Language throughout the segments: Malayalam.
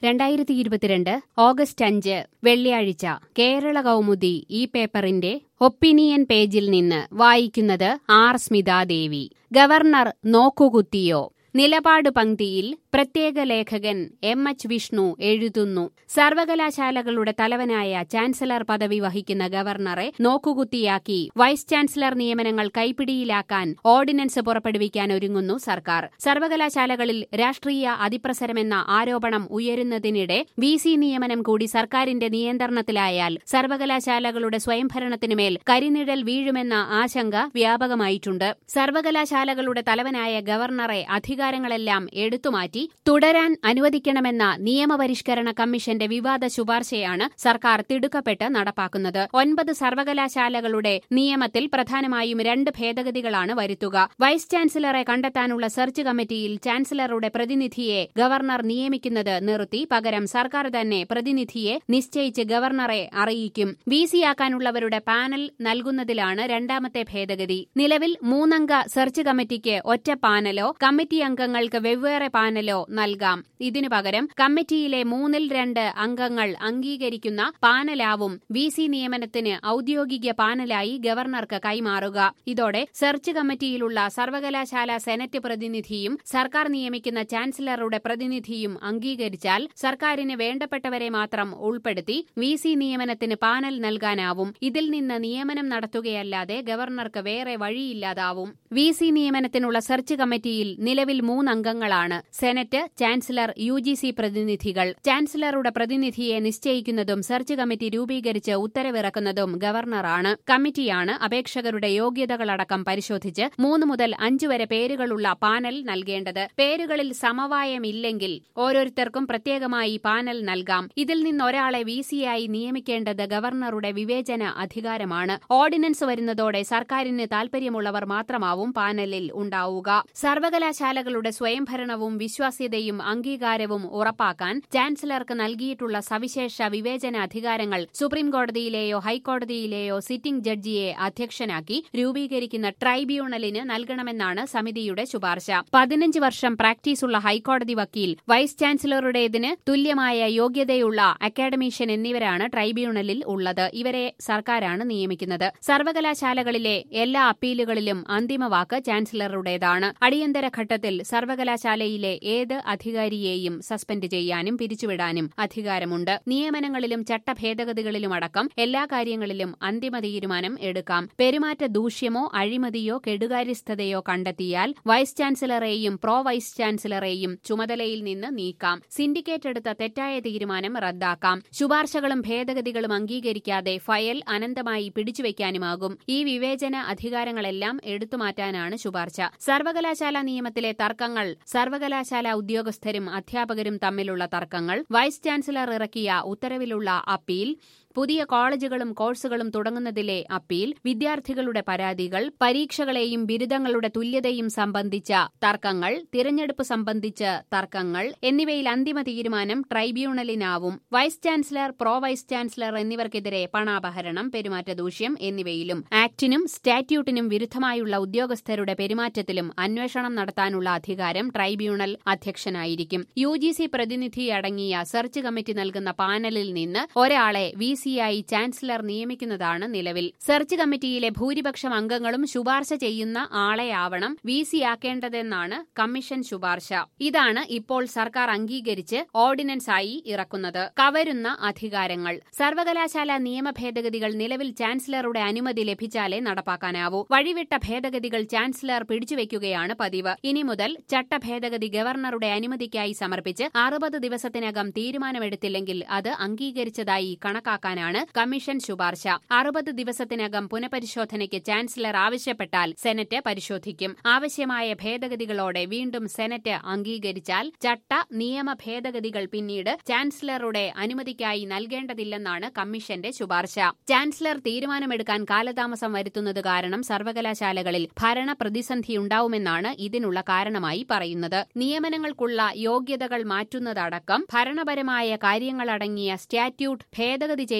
2022 ഓഗസ്റ്റ് 5 വെള്ളിയാഴ്ച കേരള കൗമുദി ഈ പേപ്പറിന്റെ ഒപ്പീനിയൻ പേജിൽ നിന്ന് വായിക്കുന്നത് ആർ സ്മിതാദേവി. ഗവർണർ നോക്കുകുത്തിയോ? നിലപാട് പങ്ക്തിയിൽ പ്രത്യേക ലേഖകൻ എച്ച് വിഷ്ണു എഴുതുന്നു. സർവകലാശാലകളുടെ തലവനായ ചാൻസലർ പദവി വഹിക്കുന്ന ഗവർണറെ നോക്കുകുത്തിയാക്കി വൈസ് ചാൻസലർ നിയമനങ്ങൾ കൈപ്പിടിയിലാക്കാൻ ഓർഡിനൻസ് പുറപ്പെടുവിക്കാൻ ഒരുങ്ങുന്നു സർക്കാർ. സർവകലാശാലകളിൽ രാഷ്ട്രീയ അതിപ്രസരമെന്ന ആരോപണം ഉയരുന്നതിനിടെ വിസി നിയമനം കൂടി സർക്കാരിന്റെ നിയന്ത്രണത്തിലായാൽ സർവകലാശാലകളുടെ സ്വയംഭരണത്തിനുമേൽ കരിനിഴൽ വീഴുമെന്ന ആശങ്ക വ്യാപകമായിട്ടുണ്ട്. സർവകലാശാലകളുടെ തലവനായ ഗവർണറെ അധികാരങ്ങളെല്ലാം എടുത്തുമാറ്റി തുടരാൻ അനുവദിക്കണമെന്ന നിയമപരിഷ്കരണ കമ്മീഷന്റെ വിവാദ ശുപാർശയാണ് സർക്കാർ തിടുക്കപ്പെട്ട് നടപ്പാക്കുന്നത്. 9 സർവകലാശാലകളുടെ നിയമത്തിൽ പ്രധാനമായും 2 ഭേദഗതികളാണ് വരുത്തുക. വൈസ് ചാൻസലറെ കണ്ടെത്താനുള്ള സെർച്ച് കമ്മിറ്റിയിൽ ചാൻസലറുടെ പ്രതിനിധിയെ ഗവർണർ നിയമിക്കുന്നത് നിർത്തി പകരം സർക്കാർ തന്നെ പ്രതിനിധിയെ നിശ്ചയിച്ച് ഗവർണറെ അറിയിക്കും. വിസിയാക്കാനുള്ളവരുടെ പാനൽ നൽകുന്നതിലാണ് രണ്ടാമത്തെ ഭേദഗതി. നിലവിൽ 3 അംഗ സെർച്ച് കമ്മിറ്റിക്ക് ഒറ്റ പാനലോ കമ്മിറ്റി അംഗങ്ങൾക്ക് വെവ്വേറെ പാനലോ നൽകാം. ഇതിനു പകരം കമ്മിറ്റിയിലെ 3/2 അംഗങ്ങൾ അംഗീകരിക്കുന്ന പാനലാവും വിസി നിയമനത്തിന് ഔദ്യോഗിക പാനലായി ഗവർണർക്ക് കൈമാറുക. ഇതോടെ സെർച്ച് കമ്മിറ്റിയിലുള്ള സർവകലാശാല സെനറ്റ് പ്രതിനിധിയും സർക്കാർ നിയമിക്കുന്ന ചാൻസലറുടെ പ്രതിനിധിയും അംഗീകരിച്ചാൽ സർക്കാരിന് വേണ്ടപ്പെട്ടവരെ മാത്രം ഉൾപ്പെടുത്തി വിസി നിയമനത്തിന് പാനൽ നൽകാനാവും. ഇതിൽ നിന്ന് നിയമനം നടത്തുകയല്ലാതെ ഗവർണർക്ക് വേറെ വഴിയില്ലാതാവും. വിസി നിയമനത്തിനുള്ള സെർച്ച് കമ്മിറ്റിയിൽ നിലവിൽ 3 അംഗങ്ങളാണ്. സെനറ്റ്, ചാൻസലർ, UGC പ്രതിനിധികൾ. ചാൻസലറുടെ പ്രതിനിധിയെ നിശ്ചയിക്കുന്നതും സെർച്ച് കമ്മിറ്റി രൂപീകരിച്ച് ഉത്തരവിറക്കുന്നതും ഗവർണറാണ്. കമ്മിറ്റിയാണ് അപേക്ഷകരുടെ യോഗ്യതകളടക്കം പരിശോധിച്ച് 3 മുതൽ 5 വരെ പേരുകളുള്ള പാനൽ നൽകേണ്ടത്. പേരുകളിൽ സമവായമില്ലെങ്കിൽ ഓരോരുത്തർക്കും പ്രത്യേകമായി പാനൽ നൽകാം. ഇതിൽ നിന്നൊരാളെ വിസിയായി നിയമിക്കേണ്ടത് ഗവർണറുടെ വിവേചന അധികാരമാണ്. ഓർഡിനൻസ് വരുന്നതോടെ സർക്കാരിന് താൽപര്യമുള്ളവർ മാത്രമാവും പാനലിൽ ഉണ്ടാവുക. സർവകലാശാലകളുടെ സ്വയംഭരണവും വിശ്വാസ്യതയും അംഗീകാരവും ഉറപ്പാക്കാൻ ചാൻസലർക്ക് നൽകിയിട്ടുള്ള സവിശേഷ വിവേചന അധികാരങ്ങൾ സുപ്രീംകോടതിയിലെയോ ഹൈക്കോടതിയിലെയോ സിറ്റിംഗ് ജഡ്ജിയെ അധ്യക്ഷനാക്കി രൂപീകരിക്കുന്ന ട്രൈബ്യൂണലിന് നൽകണമെന്നാണ് സമിതിയുടെ ശുപാർശ. 15 വർഷം പ്രാക്ടീസുള്ള ഹൈക്കോടതി വക്കീൽ, വൈസ് ചാൻസലറുടേതിന് തുല്യമായ യോഗ്യതയുള്ള അക്കാഡമീഷ്യൻ എന്നിവരാണ് ട്രൈബ്യൂണലിൽ ഉള്ളത്. ഇവരെ സർക്കാരാണ് നിയമിക്കുന്നത്. സർവകലാശാലകളിലെ എല്ലാ അപ്പീലുകളിലും അന്തിമവാക്ക് ചാൻസലറുടേതാണ്. അടിയന്തര ഘട്ടത്തിൽ സർവകലാശാലയിലെ ഏത് അധികാരിയെയും സസ്പെൻഡ് ചെയ്യാനും പിരിച്ചുവിടാനും അധികാരമുണ്ട്. നിയമനങ്ങളിലും ചട്ടഭേദഗതികളിലുമടക്കം എല്ലാ കാര്യങ്ങളിലും അന്തിമ തീരുമാനം എടുക്കാം. പെരുമാറ്റ ദൂഷ്യമോ അഴിമതിയോ കെടുകാര്യസ്ഥതയോ കണ്ടെത്തിയാൽ വൈസ് ചാൻസലറെയും പ്രോ വൈസ് ചാൻസലറെയും ചുമതലയിൽ നിന്ന് നീക്കാം. സിൻഡിക്കേറ്റ് എടുത്ത തെറ്റായ തീരുമാനം റദ്ദാക്കാം. ശുപാർശകളും ഭേദഗതികളും അംഗീകരിക്കാതെ ഫയൽ അനന്തമായി പിടിച്ചുവെക്കാനുമാകും. ഈ വിവേചന അധികാരങ്ങളെല്ലാം എടുത്തുമാറ്റാനാണ് ശുപാർശ. സർവകലാശാല നിയമത്തിലെ തർക്കങ്ങൾ, സർവകലാശാല ഉദ്യോഗസ്ഥരും അധ്യാപകരും തമ്മിലുള്ള തർക്കങ്ങൾ, വൈസ് ചാൻസലർ ഇറക്കിയ ഉത്തരവിലുള്ള അപ്പീൽ, പുതിയ കോളേജുകളും കോഴ്സുകളും തുടങ്ങുന്നതിലെ അപ്പീൽ, വിദ്യാർത്ഥികളുടെ പരാതികൾ, പരീക്ഷകളെയും ബിരുദങ്ങളുടെ തുല്യതയും സംബന്ധിച്ച തർക്കങ്ങൾ, തിരഞ്ഞെടുപ്പ് സംബന്ധിച്ച തർക്കങ്ങൾ എന്നിവയിൽ അന്തിമ തീരുമാനം ട്രൈബ്യൂണലിനാവും. Vice chancellor, pro vice chancellor എന്നിവർക്കെതിരെ പണാപഹരണം, പെരുമാറ്റദൂഷ്യം എന്നിവയിലും ആക്ടിനും സ്റ്റാറ്റ്യൂട്ടിനും വിരുദ്ധമായുള്ള ഉദ്യോഗസ്ഥരുടെ പെരുമാറ്റത്തിലും അന്വേഷണം നടത്താനുള്ള അധികാരം ട്രൈബ്യൂണൽ അധ്യക്ഷനായിരിക്കും. UGC പ്രതിനിധിയടങ്ങിയ സെർച്ച് കമ്മിറ്റി നൽകുന്ന പാനലിൽ നിന്ന് ഒരാളെ വിസിയായി ചാൻസലർ നിയമിക്കുന്നതാണ് നിലവിൽ. സെർച്ച് കമ്മിറ്റിയിലെ ഭൂരിപക്ഷം അംഗങ്ങളും ശുപാർശ ചെയ്യുന്ന ആളെയാവണം വിസിയാക്കേണ്ടതെന്നാണ് കമ്മീഷൻ ശുപാർശ. ഇതാണ് ഇപ്പോൾ സർക്കാർ അംഗീകരിച്ച് ഓർഡിനൻസായി ഇറക്കുന്നത്. കവരുന്ന അധികാരങ്ങൾ. സർവകലാശാല നിയമ ഭേദഗതികൾ നിലവിൽ ചാൻസലറുടെ അനുമതി ലഭിച്ചാലേ നടപ്പാക്കാനാവൂ. വഴിവിട്ട ഭേദഗതികൾ ചാൻസലർ പിടിച്ചുവെക്കുകയാണ് പതിവ്. ഇനി മുതൽ ചട്ടഭേദഗതി ഗവർണറുടെ അനുമതിക്കായി സമർപ്പിച്ച് 60 ദിവസത്തിനകം തീരുമാനമെടുത്തില്ലെങ്കിൽ അത് അംഗീകരിച്ചതായി കണക്കാക്കാനാണ് കമ്മീഷൻ ശുപാർശ. 60 ദിവസത്തിനകം പുനഃപരിശോധനയ്ക്ക് ചാൻസലർ ആവശ്യപ്പെട്ടാൽ സെനറ്റ് പരിശോധിക്കും. ആവശ്യമായ ഭേദഗതികളോടെ വീണ്ടും സെനറ്റ് അംഗീകരിച്ചാൽ ചട്ട നിയമ ഭേദഗതികൾ പിന്നീട് ചാൻസലറുടെ അനുമതിക്കായി നൽകേണ്ടതില്ലെന്നാണ് കമ്മീഷന്റെ ശുപാർശ. ചാൻസലർ തീരുമാനമെടുക്കാൻ കാലതാമസം വരുത്തുന്നത് കാരണം സർവകലാശാലകളിൽ ഭരണ പ്രതിസന്ധിയുണ്ടാവുമെന്നാണ് ഇതിനുള്ള കാരണമായി പറയുന്നത്. നിയമനങ്ങൾക്കുള്ള യോഗ്യതകൾ മാറ്റുന്നതടക്കം ഭരണപരമായ കാര്യങ്ങളടങ്ങിയ സ്റ്റാറ്റ്യൂട്ട് ഭേദഗതി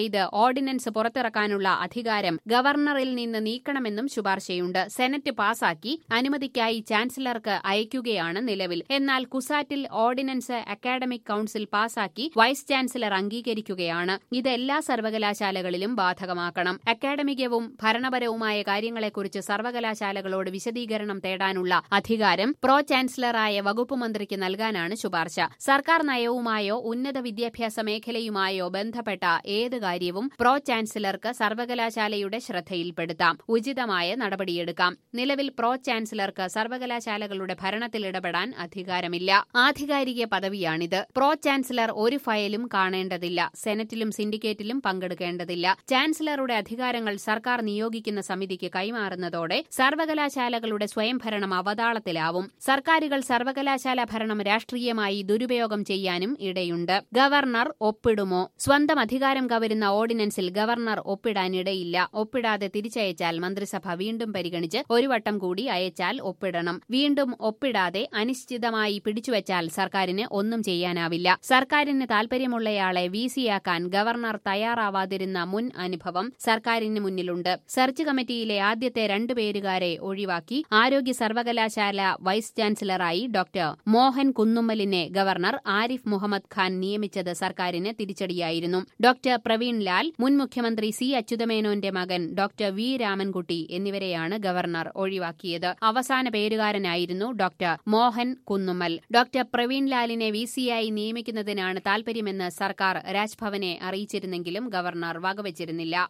ചെയ്ത് ഓർഡിനൻസ് പുറത്തിറക്കാനുള്ള അധികാരം ഗവർണറിൽ നിന്ന് നീക്കണമെന്നും ശുപാർശയുണ്ട്. സെനറ്റ് പാസാക്കി അനുമതിക്കായി ചാൻസലർക്ക് അയക്കുകയാണ് നിലവിൽ. എന്നാൽ കുസാറ്റിൽ ഓർഡിനൻസ് അക്കാഡമിക് കൌൺസിൽ പാസാക്കി വൈസ് ചാൻസലർ അംഗീകരിക്കുകയാണ്. ഇത് എല്ലാ സർവകലാശാലകളിലും ബാധകമാക്കണം. അക്കാഡമികവും ഭരണപരവുമായ കാര്യങ്ങളെക്കുറിച്ച് സർവകലാശാലകളോട് വിശദീകരണം തേടാനുള്ള അധികാരം പ്രോ ചാൻസലറായ വകുപ്പ് മന്ത്രിക്ക് നൽകാനാണ് ശുപാർശ. സർക്കാർ നയവുമായോ ഉന്നത വിദ്യാഭ്യാസ മേഖലയുമായോ ബന്ധപ്പെട്ട ഏത് കാര്യവും പ്രോ ചാൻസലർക്ക് സർവകലാശാലയുടെ ശ്രദ്ധയിൽപ്പെടുത്താം, ഉചിതമായ നടപടിയെടുക്കാം. നിലവിൽ പ്രോ ചാൻസലർക്ക് സർവകലാശാലകളുടെ ഭരണത്തിൽ ഇടപെടാൻ അധികാരമില്ല. ആധികാരിക പദവിയാണിത്. പ്രോ ചാൻസലർ ഒരു ഫയലും കാണേണ്ടതില്ല. സെനറ്റിലും സിൻഡിക്കേറ്റിലും പങ്കെടുക്കേണ്ടതില്ല. ചാൻസലറുടെ അധികാരങ്ങൾ സർക്കാർ നിയോഗിക്കുന്ന സമിതിക്ക് കൈമാറുന്നതോടെ സർവകലാശാലകളുടെ സ്വയംഭരണം അവതാളത്തിലാവും. സർക്കാരുകൾ സർവകലാശാല ഭരണം രാഷ്ട്രീയമായി ദുരുപയോഗം ചെയ്യാനും ഇടയുണ്ട്. ഗവർണർ ഒപ്പിടുമോ? സ്വന്തം അധികാരം കവരുന്ന ഓർഡിനൻസിൽ ഗവർണർ ഒപ്പിടാനിടയില്ല. ഒപ്പിടാതെ തിരിച്ചയച്ചാൽ മന്ത്രിസഭ വീണ്ടും പരിഗണിച്ച് ഒരു വട്ടം കൂടി അയച്ചാൽ ഒപ്പിടണം. വീണ്ടും ഒപ്പിടാതെ അനിശ്ചിതമായി പിടിച്ചുവച്ചാൽ സർക്കാരിന് ഒന്നും ചെയ്യാനാവില്ല. സർക്കാരിന് താൽപര്യമുള്ളയാളെ വിസിയാക്കാൻ ഗവർണർ തയ്യാറാവാതിരുന്ന മുൻ അനുഭവം സർക്കാരിന് മുന്നിലുണ്ട്. സെർച്ച് കമ്മിറ്റിയിലെ ആദ്യത്തെ 2 പേരുകാരെ ഒഴിവാക്കി ആരോഗ്യ സർവകലാശാല വൈസ് ചാൻസലറായി ഡോക്ടർ മോഹൻ കുന്നുമ്മലിനെ ഗവർണർ ആരിഫ് മുഹമ്മദ് ഖാൻ നിയമിച്ചത് സർക്കാരിന് തിരിച്ചടിയായിരുന്നു. ഡോക്ടർ പ്രവീൺ ലാൽ, മുൻ മുഖ്യമന്ത്രി സി അച്യുതമേനോന്റെ മകൻ ഡോക്ടർ വി രാമൻകുട്ടി എന്നിവരെയാണ് ഗവർണർ ഒഴിവാക്കിയത്. അവസാന പേരുകാരനായിരുന്നു ഡോക്ടർ മോഹൻ കുന്നുമ്മൽ. ഡോക്ടർ പ്രവീൺ ലാലിനെ വിസിയായി നിയമിക്കുന്നതിനാണ് താൽപര്യമെന്ന് സർക്കാർ രാജ്ഭവനെ അറിയിച്ചിരുന്നെങ്കിലും ഗവർണർ വകവച്ചിരുന്നില്ല.